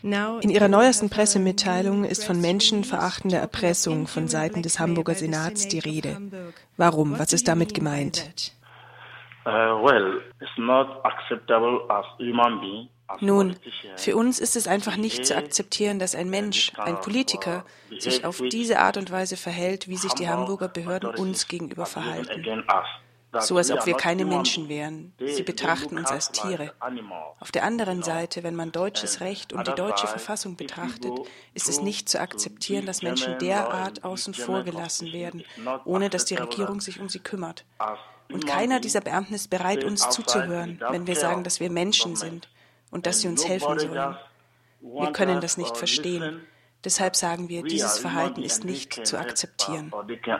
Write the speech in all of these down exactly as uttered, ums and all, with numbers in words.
In Ihrer neuesten Pressemitteilung ist von menschenverachtender Erpressung von Seiten des Hamburger Senats die Rede. Warum? Was ist damit gemeint? Nun, für uns ist es einfach nicht zu akzeptieren, dass ein Mensch, ein Politiker, sich auf diese Art und Weise verhält, wie sich die Hamburger Behörden uns gegenüber verhalten. So als ob wir keine Menschen wären. Sie betrachten uns als Tiere. Auf der anderen Seite, wenn man deutsches Recht und die deutsche Verfassung betrachtet, ist es nicht zu akzeptieren, dass Menschen derart außen vor gelassen werden, ohne dass die Regierung sich um sie kümmert. Und keiner dieser Beamten ist bereit, uns zuzuhören, wenn wir sagen, dass wir Menschen sind und dass sie uns helfen sollen. Wir können das nicht verstehen. Deshalb sagen wir, dieses Verhalten ist nicht zu akzeptieren.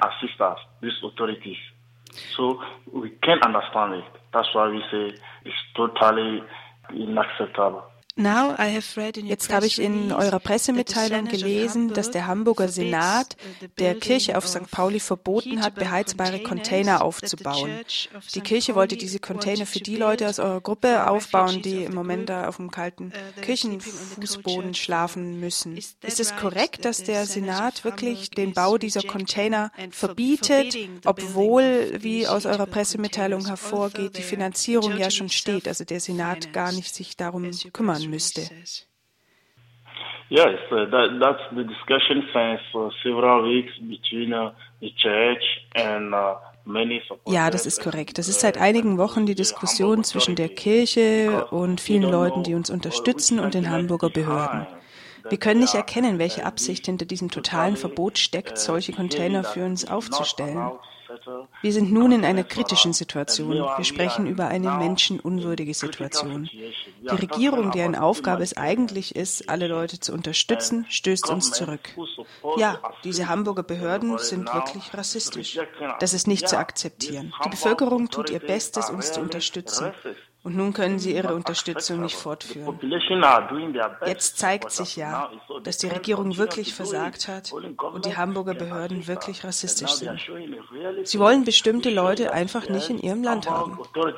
So we can't understand it. That's why we say it's totally unacceptable. Jetzt habe ich in eurer Pressemitteilung gelesen, dass der Hamburger Senat der Kirche auf Sankt Pauli verboten hat, beheizbare Container aufzubauen. Die Kirche wollte diese Container für die Leute aus eurer Gruppe aufbauen, die im Moment da auf dem kalten Kirchenfußboden schlafen müssen. Ist es korrekt, dass der Senat wirklich den Bau dieser Container verbietet, obwohl, wie aus eurer Pressemitteilung hervorgeht, die Finanzierung ja schon steht, also der Senat gar nicht sich darum kümmern müsste? Yes, uh, that, that's the discussion since uh, several weeks between uh, the church and uh, many supporters. Ja, das ist korrekt. Das ist seit einigen Wochen die Diskussion zwischen der Kirche und vielen Leuten, die uns unterstützen, und den Hamburger Behörden. Wir können nicht erkennen, welche Absicht hinter diesem totalen Verbot steckt, solche Container für uns aufzustellen. Wir sind nun in einer kritischen Situation. Wir sprechen über eine menschenunwürdige Situation. Die Regierung, deren Aufgabe es eigentlich ist, alle Leute zu unterstützen, stößt uns zurück. Ja, diese Hamburger Behörden sind wirklich rassistisch. Das ist nicht zu akzeptieren. Die Bevölkerung tut ihr Bestes, uns zu unterstützen. Und nun können sie ihre Unterstützung nicht fortführen. Jetzt zeigt sich ja, dass die Regierung wirklich versagt hat und die Hamburger Behörden wirklich rassistisch sind. Sie wollen bestimmte Leute einfach nicht in ihrem Land haben.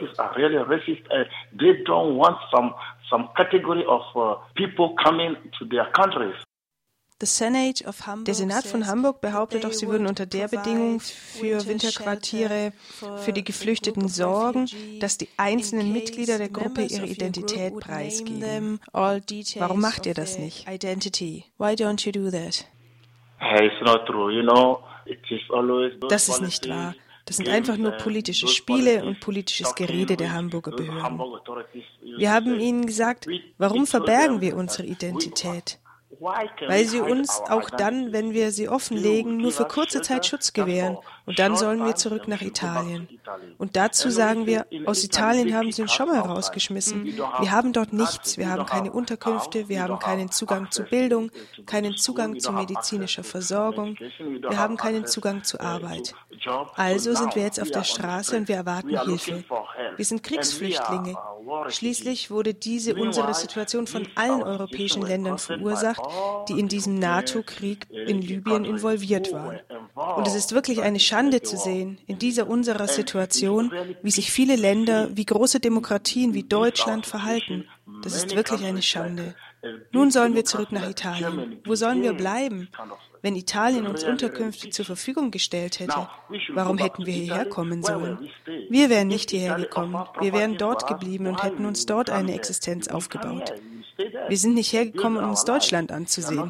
Der Senat von Hamburg behauptet doch, sie würden unter der Bedingung für Winterquartiere für die Geflüchteten sorgen, dass die einzelnen Mitglieder der Gruppe ihre Identität preisgeben. Warum macht ihr das nicht? Why don't you do that? Das ist nicht wahr. Das sind einfach nur politische Spiele und politisches Gerede der Hamburger Behörden. Wir haben ihnen gesagt, warum verbergen wir unsere Identität? Weil sie uns auch dann, wenn wir sie offenlegen, nur für kurze Zeit Schutz gewähren. Und dann sollen wir zurück nach Italien. Und dazu sagen wir, aus Italien haben sie uns schon mal rausgeschmissen. Wir haben dort nichts. Wir haben keine Unterkünfte, wir haben keinen Zugang zu Bildung, keinen Zugang zu medizinischer Versorgung, wir haben keinen Zugang zu Arbeit. Also sind wir jetzt auf der Straße und wir erwarten Hilfe. Wir sind Kriegsflüchtlinge. Schließlich wurde diese unsere Situation von allen europäischen Ländern verursacht, die in diesem NATO-Krieg in Libyen involviert waren. Und es ist wirklich eine Schande zu sehen, in dieser unserer Situation, wie sich viele Länder, wie große Demokratien wie Deutschland verhalten. Das ist wirklich eine Schande. Nun sollen wir zurück nach Italien. Wo sollen wir bleiben? Wenn Italien uns Unterkünfte zur Verfügung gestellt hätte, warum hätten wir hierher kommen sollen? Wir wären nicht hierher gekommen. Wir wären dort geblieben und hätten uns dort eine Existenz aufgebaut. Wir sind nicht hergekommen, um uns Deutschland anzusehen.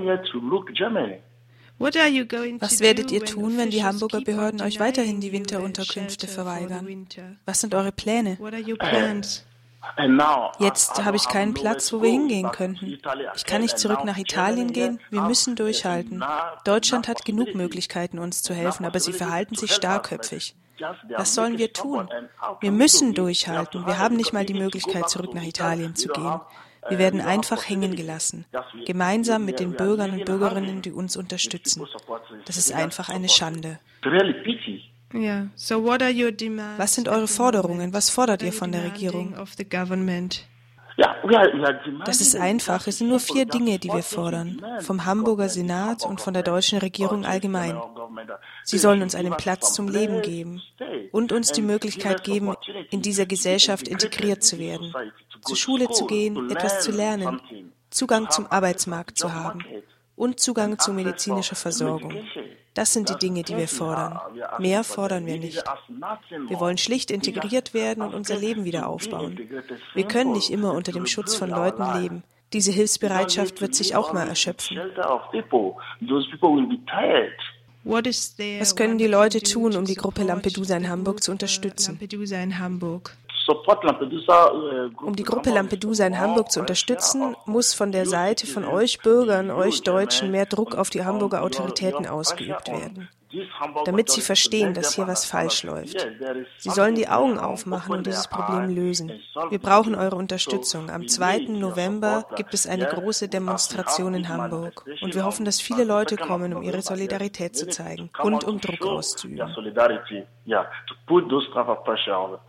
Was werdet ihr tun, wenn die Hamburger Behörden euch weiterhin die Winterunterkünfte verweigern? Was sind eure Pläne? Jetzt habe ich keinen Platz, wo wir hingehen könnten. Ich kann nicht zurück nach Italien gehen. Wir müssen durchhalten. Deutschland hat genug Möglichkeiten, uns zu helfen, aber sie verhalten sich starrköpfig. Was sollen wir tun? Wir müssen durchhalten. Wir haben nicht mal die Möglichkeit, zurück nach Italien zu gehen. Wir werden einfach hängen gelassen, gemeinsam mit den Bürgern und Bürgerinnen, die uns unterstützen. Das ist einfach eine Schande. Yeah. So what are your demands? Was sind eure Forderungen? Was fordert ihr von der Regierung? Das ist einfach. Es sind nur vier Dinge, die wir fordern. Vom Hamburger Senat und von der deutschen Regierung allgemein. Sie sollen uns einen Platz zum Leben geben und uns die Möglichkeit geben, in dieser Gesellschaft integriert zu werden, zur Schule zu gehen, etwas zu lernen, Zugang zum Arbeitsmarkt zu haben und Zugang zu medizinischer Versorgung. Das sind die Dinge, die wir fordern. Mehr fordern wir nicht. Wir wollen schlicht integriert werden und unser Leben wieder aufbauen. Wir können nicht immer unter dem Schutz von Leuten leben. Diese Hilfsbereitschaft wird sich auch mal erschöpfen. Was können die Leute tun, um die Gruppe Lampedusa in Hamburg zu unterstützen? Um die Gruppe Lampedusa in Hamburg zu unterstützen, muss von der Seite von euch Bürgern, euch Deutschen, mehr Druck auf die Hamburger Autoritäten ausgeübt werden, damit sie verstehen, dass hier was falsch läuft. Sie sollen die Augen aufmachen und dieses Problem lösen. Wir brauchen eure Unterstützung. Am zweiten November gibt es eine große Demonstration in Hamburg und wir hoffen, dass viele Leute kommen, um ihre Solidarität zu zeigen und um Druck auszuüben.